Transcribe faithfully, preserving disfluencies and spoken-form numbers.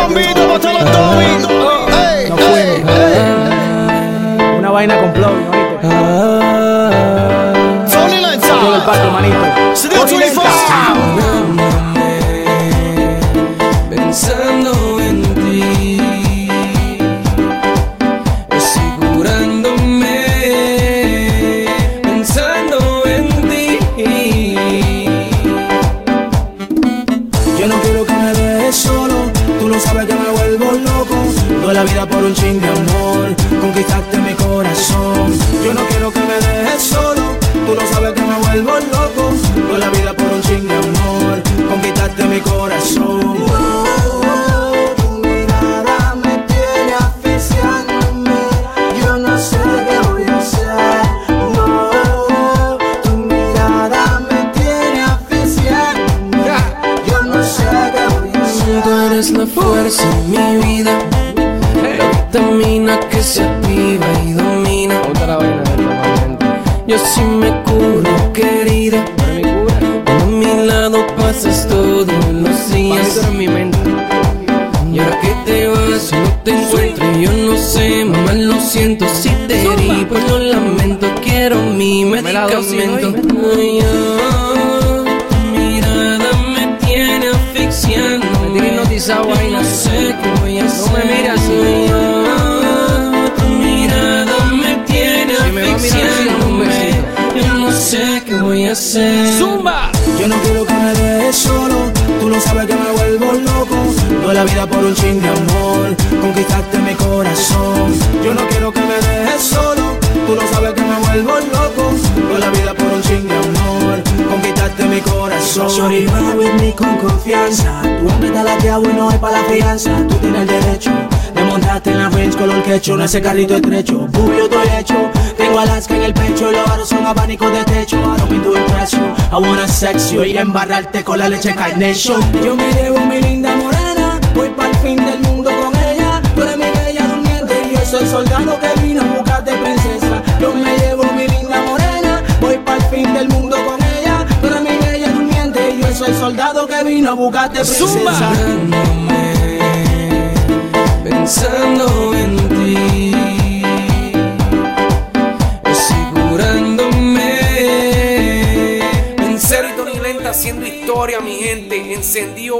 bombito, bota los Tommy. No fue una vaina con plugin, ¿oíste? Tony Lenta. Todo el patio, manito. Tony Lenta. Pensando en ti, asegurándome, pensando en ti. Yo no quiero que me dejes solo, tú no sabes que me vuelvo loco. Doy la vida por un chin de amor, conquistaste mi corazón. Yo no quiero que me dejes solo, tú no sabes que me vuelvo loco. Doy la vida por un chin de amor, conquistaste mi corazón. Es la fuerza en mi vida, la vitamina que se activa y domina. Yo sí me curo, querida, a mi lado pasas todos los días. Y ahora que te vas, no te encuentro, yo no sé, mamá, lo siento si te herí, pues lo lamento, quiero mi medicamento. Ay, ah, tu mirada me tiene asfixiando. Ay, no sé qué voy a hacer. No me mires así. Tu mirada me tiene asfixiándome. Yo no sé qué voy a hacer. Zumba. Yo no quiero que me dejes solo, tú no sabes que me vuelvo loco. Doy la vida por un chin de amor, conquistaste mi corazón. Yo no quiero que me dejes solo, tú no sabes que me vuelvo loco. Doy la vida por un chin de amor, conquistaste mi corazón. Shorty, ride with me con confianza. Tu hombre está lateado y no hay pa' la fianza. Tú tienes el derecho de montarte en la Range color quecho, no ese carrito estrecho. Bubio estoy hecho, tengo Alaska en el pecho. Los aros son abanicos de techo. I don't mean to impress you, I wanna sex you y embarrarte con la leche Carnation. Yo me llevo mi linda morena, voy pa'l fin del mundo con ella. Tú eres mi bella durmiente y yo soy el soldado que vino a buscarte, princesa. Yo me llevo mi linda morena, voy pa'l fin del mundo con ella. Tú eres mi bella durmiente y yo soy el soldado que vino a buscarte, princesa. Pensando en ti, asegurándome. Cero y Tony Lenta haciendo historia, mi gente. Encendido